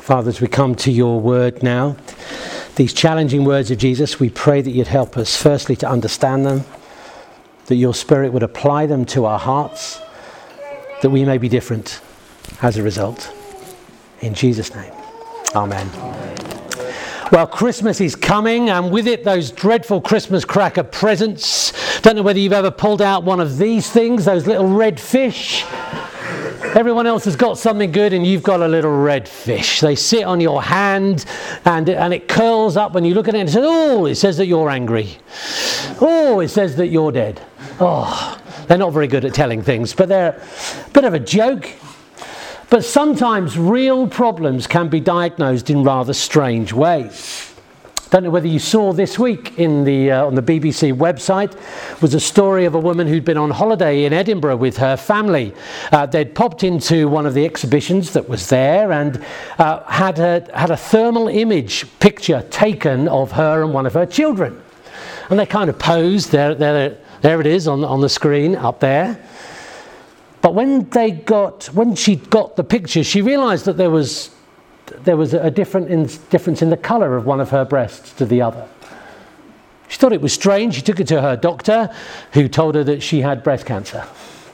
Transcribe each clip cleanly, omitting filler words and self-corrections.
Father, as we come to your word now, these challenging words of Jesus, we pray that you'd help us firstly to understand them, that your Spirit would apply them to our hearts, that we may be different as a result. In Jesus' name, amen. Well, Christmas is coming, and with it those dreadful Christmas cracker presents. Don't know whether you've ever pulled out one of these things, those little red fish. Everyone else has got something good and you've got a little red fish. They sit on your hand and it curls up when you look at it and it says, oh, it says that you're angry. Oh, it says that you're dead. Oh, they're not very good at telling things, but they're a bit of a joke. But sometimes real problems can be diagnosed in rather strange ways. Don't know whether you saw this week on the BBC website was a story of a woman who'd been on holiday in Edinburgh with her family. They'd popped into one of the exhibitions that was there and had a thermal image picture taken of her and one of her children. And they kind of posed. There it is on the screen up there. But when she got the picture, she realised that there was a difference in the colour of one of her breasts to the other. She thought it was strange. She took it to her doctor, who told her that she had breast cancer.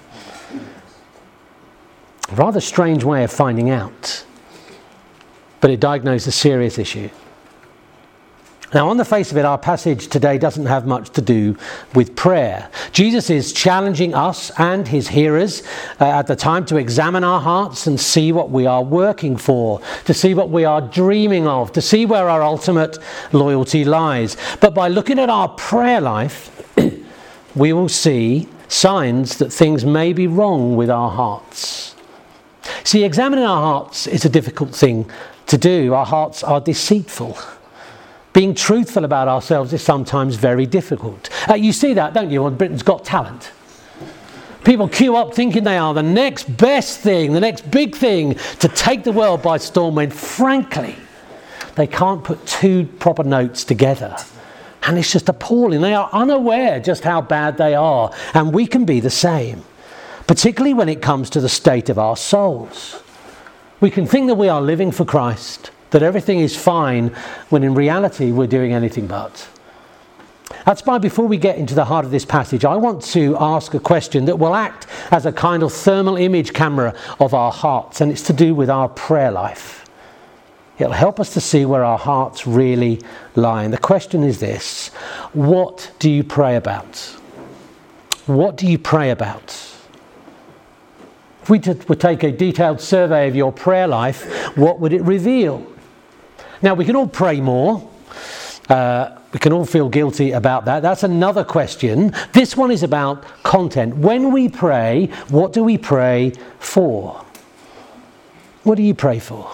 A rather strange way of finding out, but it diagnosed a serious issue. Now, on the face of it, our passage today doesn't have much to do with prayer. Jesus is challenging us and his hearers at the time to examine our hearts and see what we are working for, to see what we are dreaming of, to see where our ultimate loyalty lies. But by looking at our prayer life, we will see signs that things may be wrong with our hearts. See, examining our hearts is a difficult thing to do. Our hearts are deceitful. Being truthful about ourselves is sometimes very difficult. You see that, don't you, on Britain's Got Talent? People queue up thinking they are the next best thing, the next big thing to take the world by storm, when frankly, they can't put two proper notes together. And it's just appalling. They are unaware just how bad they are. And we can be the same, particularly when it comes to the state of our souls. We can think that we are living for Christ, that everything is fine, when in reality we're doing anything but. That's why before we get into the heart of this passage, I want to ask a question that will act as a kind of thermal image camera of our hearts, and it's to do with our prayer life. It'll help us to see where our hearts really lie. And the question is this: what do you pray about? What do you pray about? If we would take a detailed survey of your prayer life, what would it reveal? Now, we can all pray more. We can all feel guilty about that. That's another question. This one is about content. When we pray, what do we pray for? What do you pray for?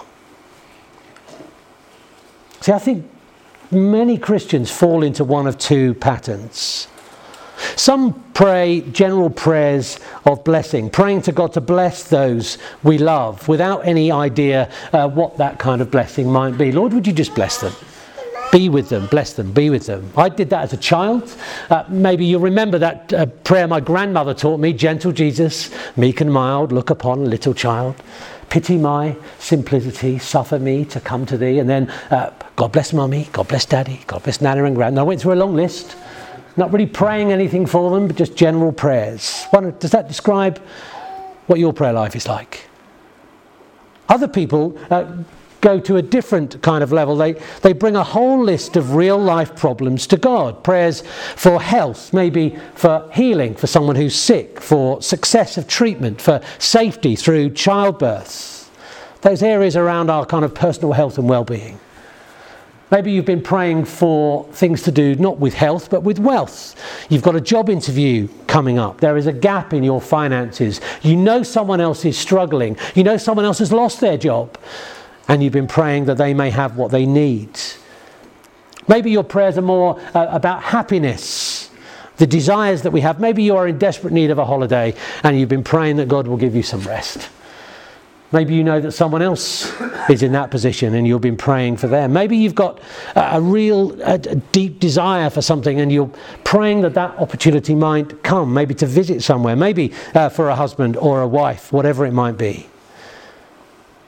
See, I think many Christians fall into one of two patterns. Some pray general prayers of blessing, praying to God to bless those we love without any idea what that kind of blessing might be. Lord, would you just bless them? Be with them, bless them, be with them. I did that as a child. Maybe you'll remember that prayer my grandmother taught me: gentle Jesus, meek and mild, look upon a little child. Pity my simplicity, suffer me to come to thee. And then, God bless mummy, God bless daddy, God bless nana and gran. And I went through a long list. Not really praying anything for them, but just general prayers. Does that describe what your prayer life is like? Other people go to a different kind of level. They bring a whole list of real life problems to God. Prayers for health, maybe for healing for someone who's sick, for success of treatment, for safety through childbirth. Those areas around our kind of personal health and well-being. Maybe you've been praying for things to do not with health but with wealth. You've got a job interview coming up. There is a gap in your finances. You know someone else is struggling. You know someone else has lost their job. And you've been praying that they may have what they need. Maybe your prayers are more about happiness, the desires that we have. Maybe you are in desperate need of a holiday and you've been praying that God will give you some rest. Maybe you know that someone else is in that position and you've been praying for them. Maybe you've got a real deep desire for something and you're praying that opportunity might come, maybe to visit somewhere, maybe for a husband or a wife, whatever it might be.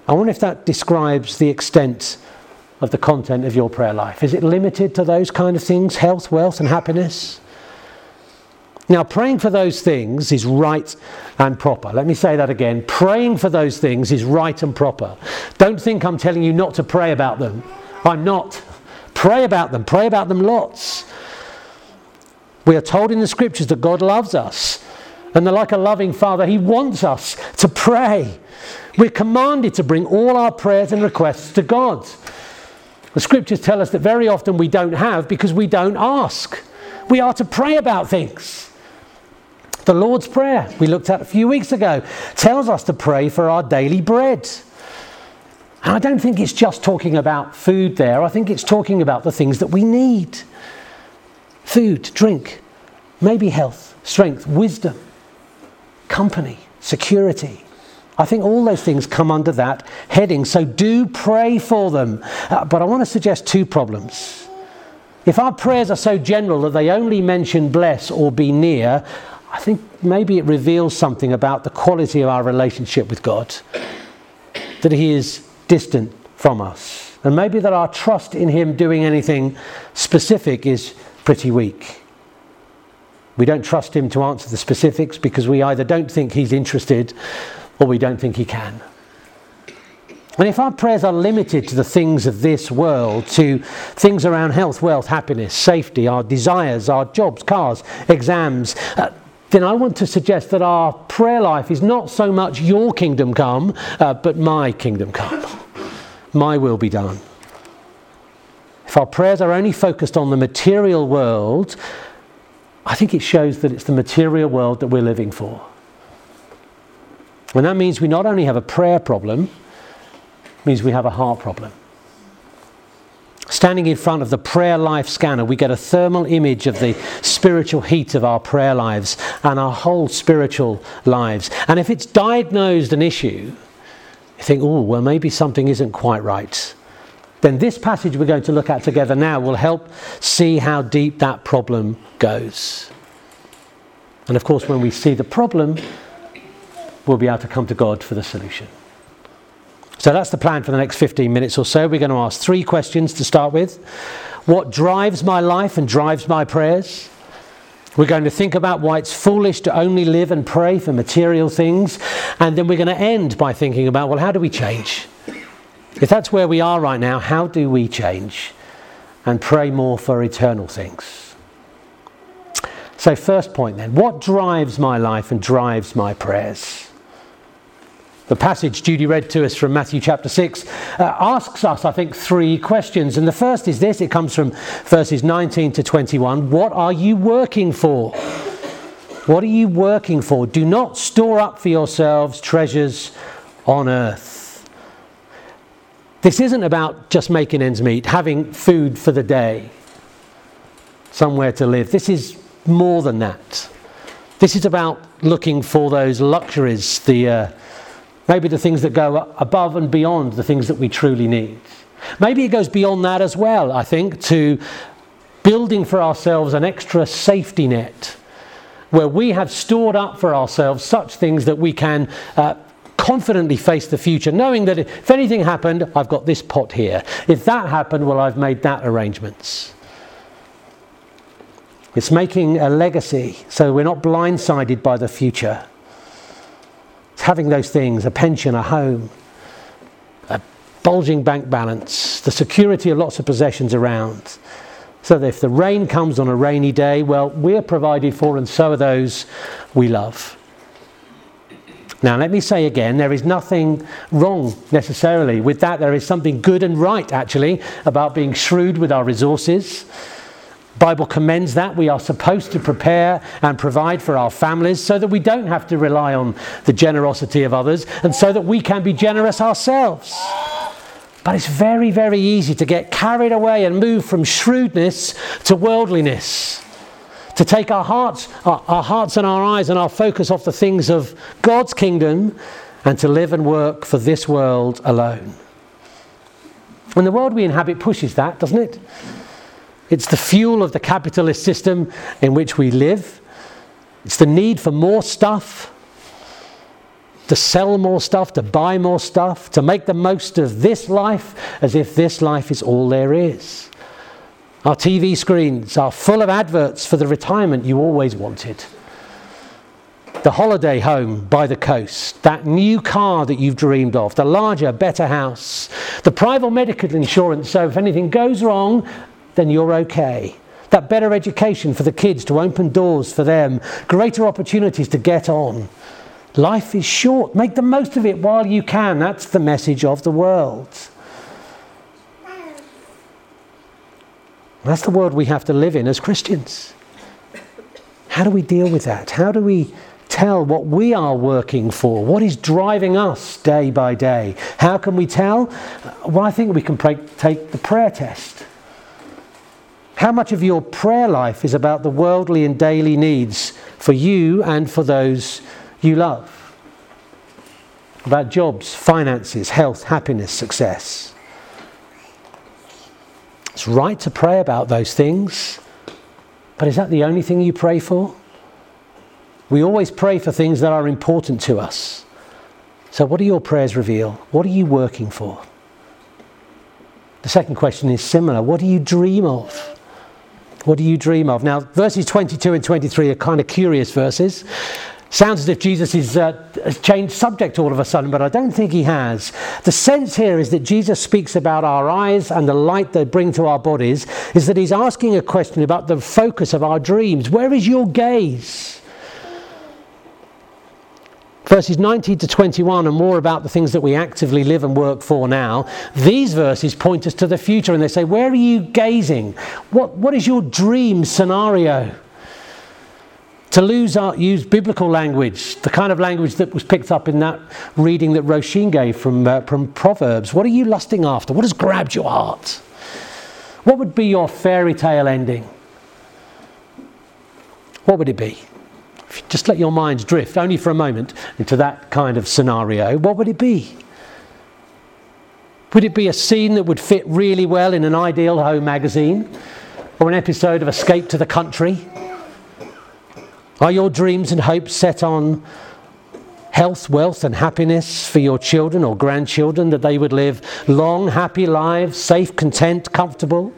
I wonder if that describes the extent of the content of your prayer life. Is it limited to those kind of things? Health, wealth and happiness? Now, praying for those things is right and proper. Let me say that again. Praying for those things is right and proper. Don't think I'm telling you not to pray about them. I'm not. Pray about them. Pray about them lots. We are told in the scriptures that God loves us. And that like a loving father, he wants us to pray. We're commanded to bring all our prayers and requests to God. The scriptures tell us that very often we don't have because we don't ask. We are to pray about things. The Lord's Prayer, we looked at a few weeks ago, tells us to pray for our daily bread. And I don't think it's just talking about food there. I think it's talking about the things that we need. Food, drink, maybe health, strength, wisdom, company, security. I think all those things come under that heading. So do pray for them. But I want to suggest two problems. If our prayers are so general that they only mention bless or be near, I think maybe it reveals something about the quality of our relationship with God. That he is distant from us. And maybe that our trust in him doing anything specific is pretty weak. We don't trust him to answer the specifics because we either don't think he's interested or we don't think he can. And if our prayers are limited to the things of this world, to things around health, wealth, happiness, safety, our desires, our jobs, cars, exams, then I want to suggest that our prayer life is not so much your kingdom come, but my kingdom come. My will be done. If our prayers are only focused on the material world, I think it shows that it's the material world that we're living for. And that means we not only have a prayer problem, it means we have a heart problem. Standing in front of the prayer life scanner, we get a thermal image of the spiritual heat of our prayer lives and our whole spiritual lives. And if it's diagnosed an issue, you think, oh, well, maybe something isn't quite right. Then this passage we're going to look at together now will help see how deep that problem goes. And of course, when we see the problem, we'll be able to come to God for the solution. So that's the plan for the next 15 minutes or so. We're going to ask 3 questions to start with. What drives my life and drives my prayers? We're going to think about why it's foolish to only live and pray for material things. And then we're going to end by thinking about, well, how do we change? If that's where we are right now, how do we change and pray more for eternal things? So first point then, what drives my life and drives my prayers? The passage Judy read to us from Matthew chapter 6 asks us, I think, 3 questions. And the first is this. It comes from verses 19 to 21. What are you working for? What are you working for? Do not store up for yourselves treasures on earth. This isn't about just making ends meet, having food for the day, somewhere to live. This is more than that. This is about looking for those luxuries, maybe the things that go above and beyond the things that we truly need. Maybe it goes beyond that as well, I think, to building for ourselves an extra safety net where we have stored up for ourselves such things that we can confidently face the future, knowing that if anything happened, I've got this pot here. If that happened, well, I've made that arrangements. It's making a legacy so we're not blindsided by the future. Having those things, a pension, a home, a bulging bank balance, the security of lots of possessions around, so that if the rain comes on a rainy day, well, we're provided for and so are those we love. Now, let me say again, there is nothing wrong necessarily with that. There is something good and right, actually, about being shrewd with our resources. The Bible commends that. We are supposed to prepare and provide for our families so that we don't have to rely on the generosity of others and so that we can be generous ourselves. But it's very, very easy to get carried away and move from shrewdness to worldliness, to take our hearts and our eyes and our focus off the things of God's kingdom and to live and work for this world alone. And the world we inhabit pushes that, doesn't it? It's the fuel of the capitalist system in which we live. It's the need for more stuff. to sell more stuff, to buy more stuff, to make the most of this life as if this life is all there is. Our TV screens are full of adverts for the retirement you always wanted. The holiday home by the coast, that new car that you've dreamed of, the larger, better house, the private medical insurance so if anything goes wrong, then you're okay. That better education for the kids to open doors for them, greater opportunities to get on. Life is short. Make the most of it while you can. That's the message of the world. That's the world we have to live in as Christians. How do we deal with that? How do we tell what we are working for? What is driving us day by day? How can we tell? Well, I think we can take the prayer test. How much of your prayer life is about the worldly and daily needs for you and for those you love? About jobs, finances, health, happiness, success. It's right to pray about those things, but is that the only thing you pray for? We always pray for things that are important to us. So what do your prayers reveal? What are you working for? The second question is similar. What do you dream of? What do you dream of? Now, verses 22 and 23 are kind of curious verses. Sounds as if Jesus has changed subject all of a sudden, but I don't think he has. The sense here is that Jesus speaks about our eyes and the light they bring to our bodies, is that he's asking a question about the focus of our dreams. Where is your gaze? Verses 19 to 21 are more about the things that we actively live and work for now. These verses point us to the future, and they say, where are you gazing? What is your dream scenario? To use biblical language, the kind of language that was picked up in that reading that Roisin gave from Proverbs. What are you lusting after? What has grabbed your heart? What would be your fairy tale ending? What would it be? If you just let your minds drift, only for a moment, into that kind of scenario, what would it be? Would it be a scene that would fit really well in an Ideal Home magazine? Or an episode of Escape to the Country? Are your dreams and hopes set on health, wealth and happiness for your children or grandchildren, that they would live long, happy lives, safe, content, comfortable?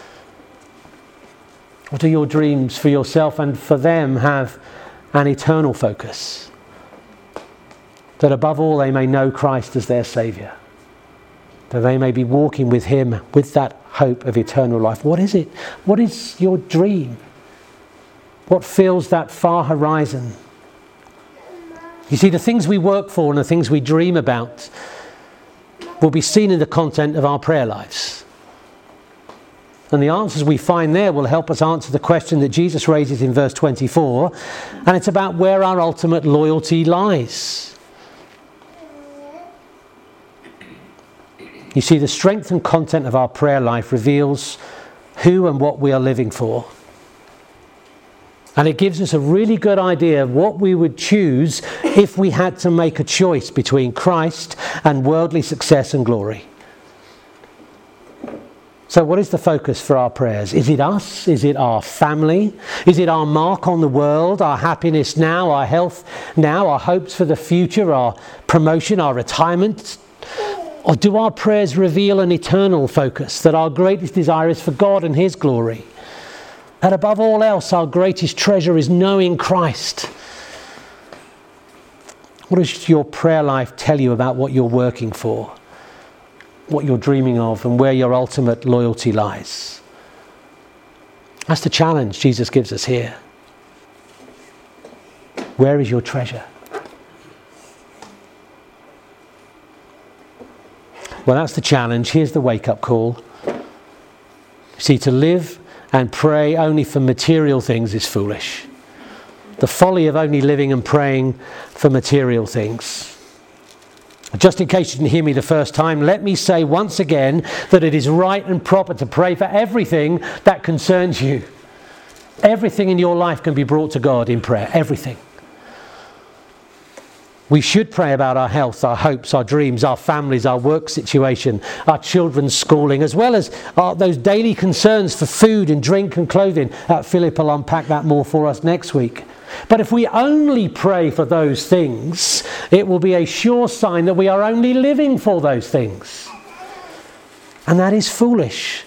Or do your dreams for yourself and for them have an eternal focus? That above all they may know Christ as their Saviour. That they may be walking with him with that hope of eternal life. What is it? What is your dream? What fills that far horizon? You see, the things we work for and the things we dream about will be seen in the content of our prayer lives. And the answers we find there will help us answer the question that Jesus raises in verse 24, and it's about where our ultimate loyalty lies. You see, the strength and content of our prayer life reveals who and what we are living for. And it gives us a really good idea of what we would choose if we had to make a choice between Christ and worldly success and glory. So what is the focus for our prayers? Is it us? Is it our family? Is it our mark on the world? Our happiness now? Our health now? Our hopes for the future? Our promotion? Our retirement? Or do our prayers reveal an eternal focus, that our greatest desire is for God and his glory? That above all else, our greatest treasure is knowing Christ. What does your prayer life tell you about what you're working for, what you're dreaming of, and where your ultimate loyalty lies? That's the challenge Jesus gives us here. Where is your treasure? Well, that's the challenge. Here's the wake-up call. See, to live and pray only for material things is foolish. The folly of only living and praying for material things. Just in case you didn't hear me the first time, let me say once again that it is right and proper to pray for everything that concerns you. Everything in your life can be brought to God in prayer. Everything. We should pray about our health, our hopes, our dreams, our families, our work situation, our children's schooling, as well as those daily concerns for food and drink and clothing. Philip will unpack that more for us next week. But if we only pray for those things, it will be a sure sign that we are only living for those things. And that is foolish.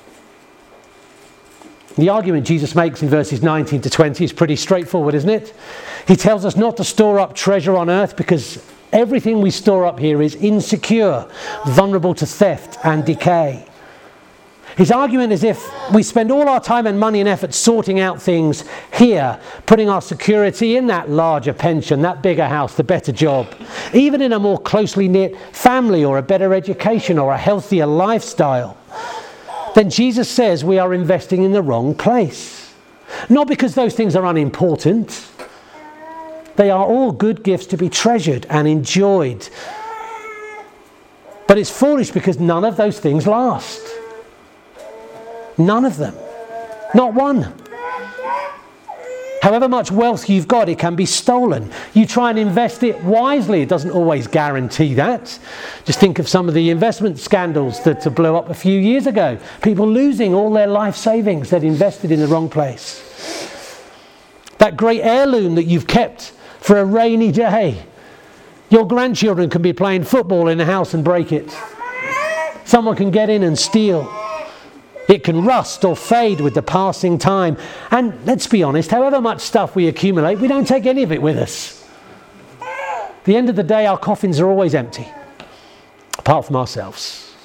The argument Jesus makes in verses 19 to 20 is pretty straightforward, isn't it? He tells us not to store up treasure on earth because everything we store up here is insecure, vulnerable to theft and decay. His argument is if we spend all our time and money and effort sorting out things here, putting our security in that larger pension, that bigger house, the better job, even in a more closely knit family or a better education or a healthier lifestyle, then Jesus says we are investing in the wrong place. Not because those things are unimportant. They are all good gifts to be treasured and enjoyed. But it's foolish because none of those things last. None of them. Not one. However much wealth you've got, it can be stolen. You try and invest it wisely. It doesn't always guarantee that. Just think of some of the investment scandals that blew up a few years ago. People losing all their life savings they'd invested in the wrong place. That great heirloom that you've kept for a rainy day. Your grandchildren can be playing football in the house and break it. Someone can get in and steal. It can rust or fade with the passing time. And let's be honest, however much stuff we accumulate, we don't take any of it with us. At the end of the day, our coffins are always empty, apart from ourselves.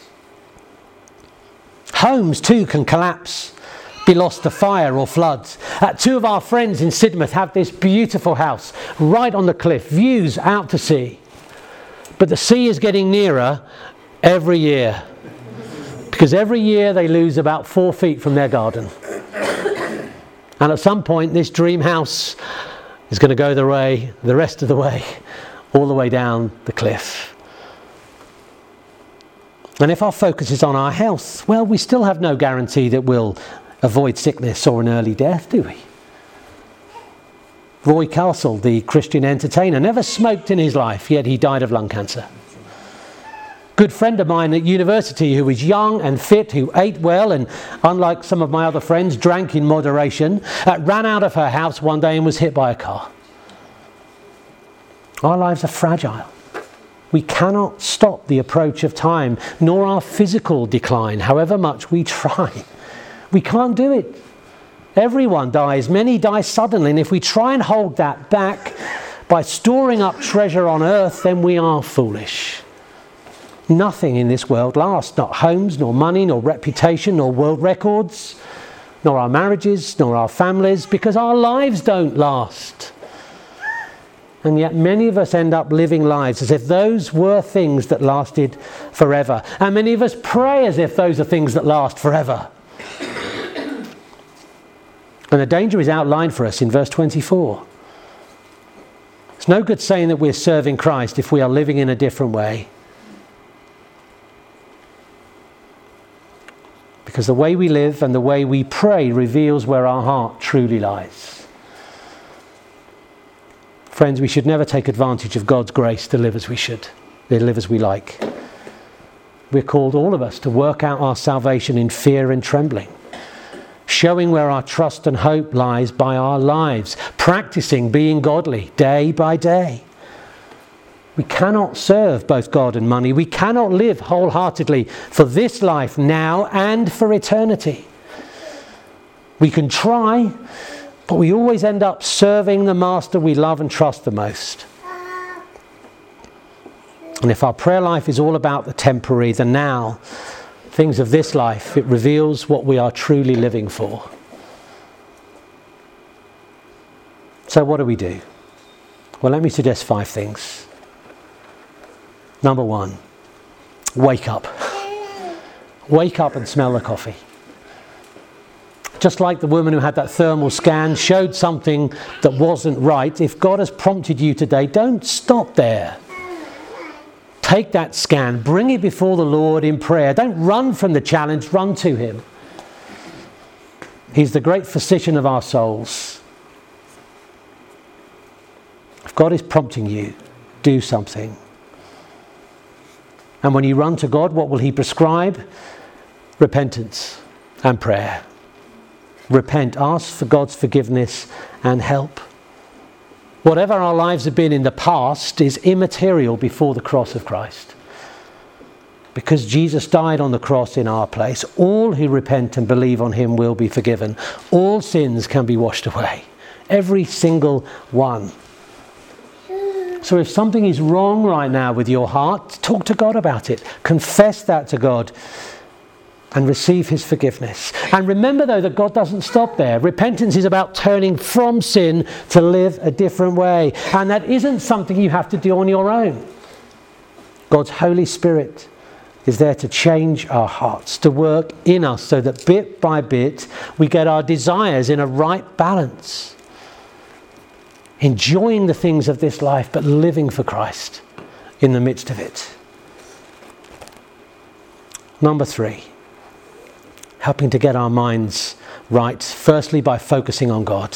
Homes too can collapse, be lost to fire or floods. Two of our friends in Sidmouth have this beautiful house right on the cliff, views out to sea. But the sea is getting nearer every year. Because every year they lose about 4 feet from their garden. And at some point this dream house is going to go the rest of the way, all the way down the cliff. And if our focus is on our health, well, we still have no guarantee that we'll avoid sickness or an early death, do we? Roy Castle, the Christian entertainer, never smoked in his life, yet he died of lung cancer. Good friend of mine at university who was young and fit, who ate well and, unlike some of my other friends, drank in moderation, ran out of her house one day and was hit by a car. Our lives are fragile. We cannot stop the approach of time, nor our physical decline, however much we try. We can't do it. Everyone dies. Many die suddenly. And if we try and hold that back by storing up treasure on earth, then we are foolish. Nothing in this world lasts. Not homes, nor money, nor reputation, nor world records, nor our marriages, nor our families, because our lives don't last. And yet many of us end up living lives as if those were things that lasted forever. And many of us pray as if those are things that last forever. And the danger is outlined for us in verse 24. It's no good saying that we're serving Christ if we are living in a different way. Because the way we live and the way we pray reveals where our heart truly lies. Friends, we should never take advantage of God's grace to live as we should, to live as we like. We're called, all of us, to work out our salvation in fear and trembling, showing where our trust and hope lies by our lives, practicing being godly day by day. We cannot serve both God and money. We cannot live wholeheartedly for this life now and for eternity. We can try, but we always end up serving the master we love and trust the most. And if our prayer life is all about the temporary, the now, things of this life, it reveals what we are truly living for. So what do we do? Well, let me suggest 5 things. Number 1, wake up. Wake up and smell the coffee. Just like the woman who had that thermal scan showed something that wasn't right, if God has prompted you today, don't stop there. Take that scan, bring it before the Lord in prayer. Don't run from the challenge, run to Him. He's the great physician of our souls. If God is prompting you, do something. And when you run to God, what will He prescribe? Repentance and prayer. Repent, ask for God's forgiveness and help. Whatever our lives have been in the past is immaterial before the cross of Christ. Because Jesus died on the cross in our place, all who repent and believe on him will be forgiven. All sins can be washed away. Every single one. So if something is wrong right now with your heart, talk to God about it. Confess that to God and receive his forgiveness. And remember though that God doesn't stop there. Repentance is about turning from sin to live a different way. And that isn't something you have to do on your own. God's Holy Spirit is there to change our hearts, to work in us so that bit by bit we get our desires in a right balance. Enjoying the things of this life but living for Christ in the midst of it. Number 3, helping to get our minds right, firstly by focusing on God.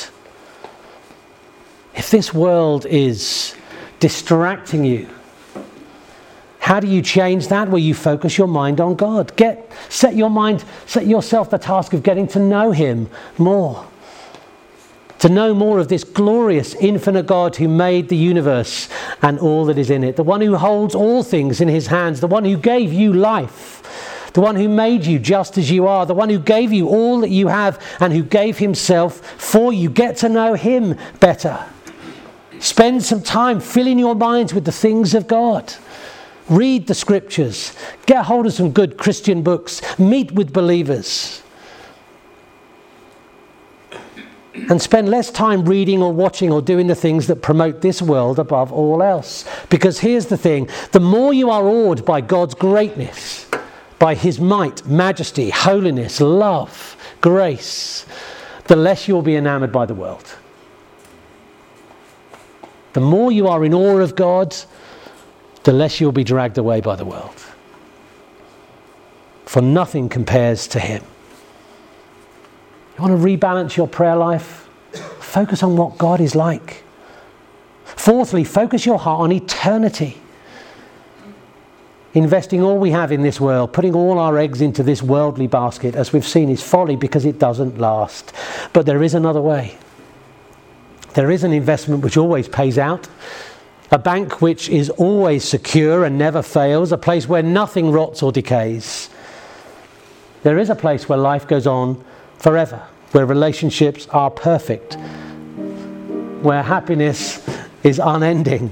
If this world is distracting you, how do you change that? Well, you focus your mind on God. Set yourself the task of getting to know him more. To know more of this glorious, infinite God who made the universe and all that is in it. The one who holds all things in his hands. The one who gave you life. The one who made you just as you are. The one who gave you all that you have and who gave himself for you. Get to know him better. Spend some time filling your minds with the things of God. Read the scriptures. Get hold of some good Christian books. Meet with believers. And spend less time reading or watching or doing the things that promote this world above all else. Because here's the thing. The more you are awed by God's greatness, by his might, majesty, holiness, love, grace, the less you'll be enamored by the world. The more you are in awe of God, the less you'll be dragged away by the world. For nothing compares to him. You want to rebalance your prayer life? Focus on what God is like. Fourthly, focus your heart on eternity. Investing all we have in this world, putting all our eggs into this worldly basket, as we've seen, is folly because it doesn't last. But there is another way. There is an investment which always pays out. A bank which is always secure and never fails. A place where nothing rots or decays. There is a place where life goes on forever. Where relationships are perfect. Where happiness is unending.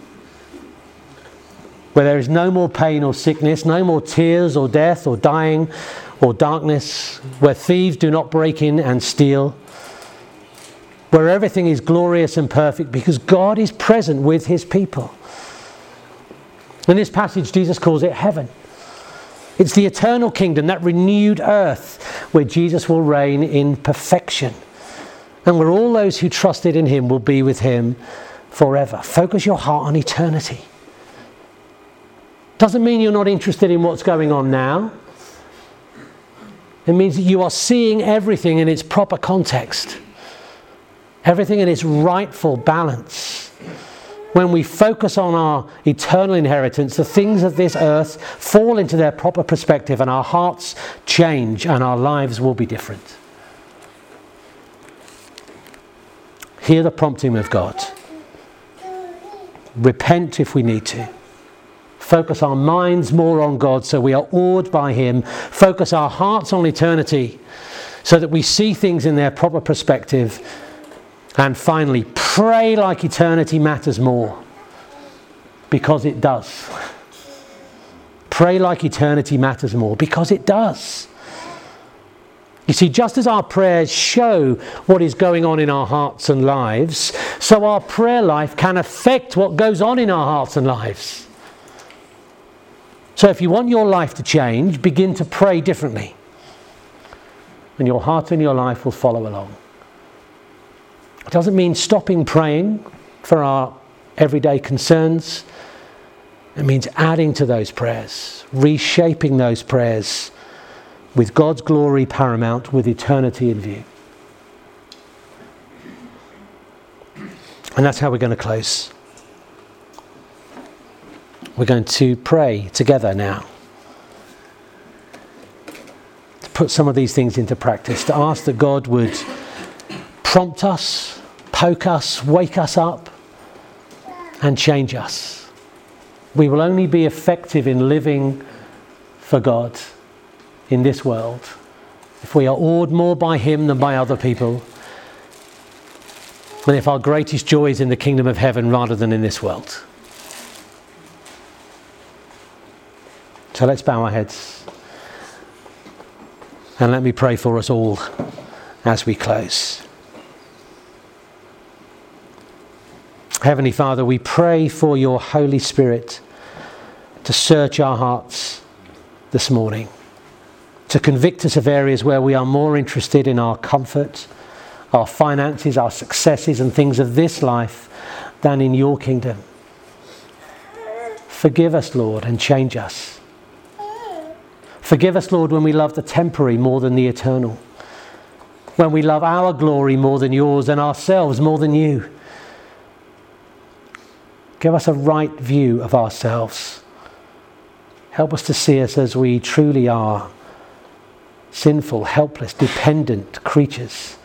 Where there is no more pain or sickness. No more tears or death or dying or darkness. Where thieves do not break in and steal. Where everything is glorious and perfect because God is present with his people. In this passage, Jesus calls it heaven. It's the eternal kingdom, that renewed earth where Jesus will reign in perfection. And where all those who trusted in him will be with him forever. Focus your heart on eternity. Doesn't mean you're not interested in what's going on now. It means that you are seeing everything in its proper context. Everything in its rightful balance. When we focus on our eternal inheritance, the things of this earth fall into their proper perspective and our hearts change and our lives will be different. Hear the prompting of God. Repent if we need to. Focus our minds more on God so we are awed by him. Focus our hearts on eternity so that we see things in their proper perspective. And finally, pray like eternity matters more. Because it does. Pray like eternity matters more. Because it does. You see, just as our prayers show what is going on in our hearts and lives, so our prayer life can affect what goes on in our hearts and lives. So if you want your life to change, begin to pray differently. And your heart and your life will follow along. It doesn't mean stopping praying for our everyday concerns. It means adding to those prayers, reshaping those prayers with God's glory paramount, with eternity in view. And that's how we're going to close. We're going to pray together now. To put some of these things into practice, to ask that God would prompt us, poke us, wake us up, and change us. We will only be effective in living for God in this world if we are awed more by him than by other people, and if our greatest joy is in the kingdom of heaven rather than in this world. So let's bow our heads and let me pray for us all as we close. Heavenly Father, we pray for your Holy Spirit to search our hearts this morning, to convict us of areas where we are more interested in our comfort, our finances, our successes and things of this life than in your kingdom. Forgive us, Lord, and change us. Forgive us, Lord, when we love the temporary more than the eternal, when we love our glory more than yours and ourselves more than you. Give us a right view of ourselves. Help us to see us as we truly are, sinful, helpless, dependent creatures.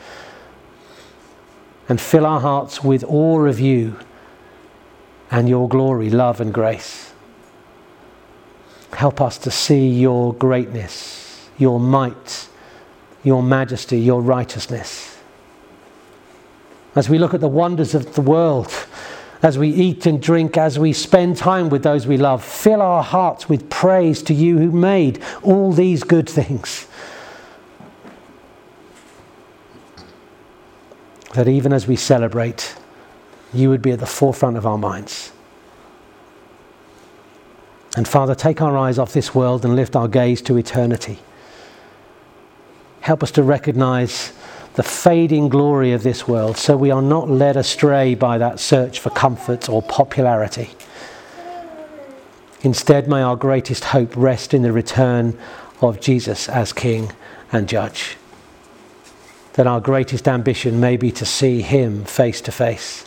And fill our hearts with awe of you and your glory, love and grace. Help us to see your greatness, your might, your majesty, your righteousness. As we look at the wonders of the world, as we eat and drink, as we spend time with those we love, fill our hearts with praise to you who made all these good things. That even as we celebrate, you would be at the forefront of our minds. And Father, take our eyes off this world and lift our gaze to eternity. Help us to recognize the fading glory of this world, so we are not led astray by that search for comfort or popularity. Instead, may our greatest hope rest in the return of Jesus as King and Judge. That our greatest ambition may be to see him face to face.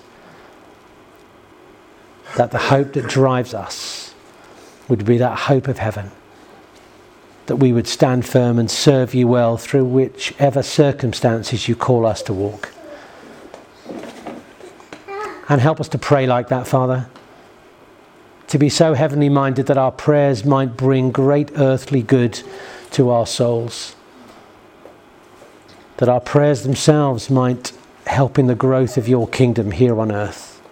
That the hope that drives us would be that hope of heaven. That we would stand firm and serve you well through whichever circumstances you call us to walk. And help us to pray like that, Father. To be so heavenly minded that our prayers might bring great earthly good to our souls. That our prayers themselves might help in the growth of your kingdom here on earth.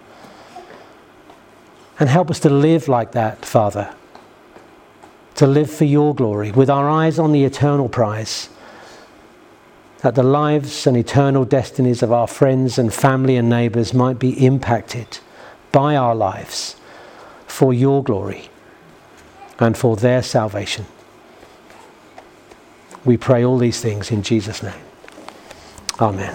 And help us to live like that, Father. To live for your glory, with our eyes on the eternal prize. That the lives and eternal destinies of our friends and family and neighbours might be impacted by our lives for your glory and for their salvation. We pray all these things in Jesus' name. Amen.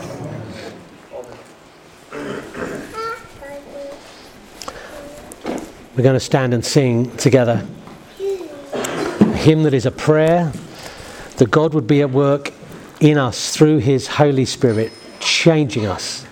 We're going to stand and sing together a hymn that is a prayer that God would be at work in us through his Holy Spirit, changing us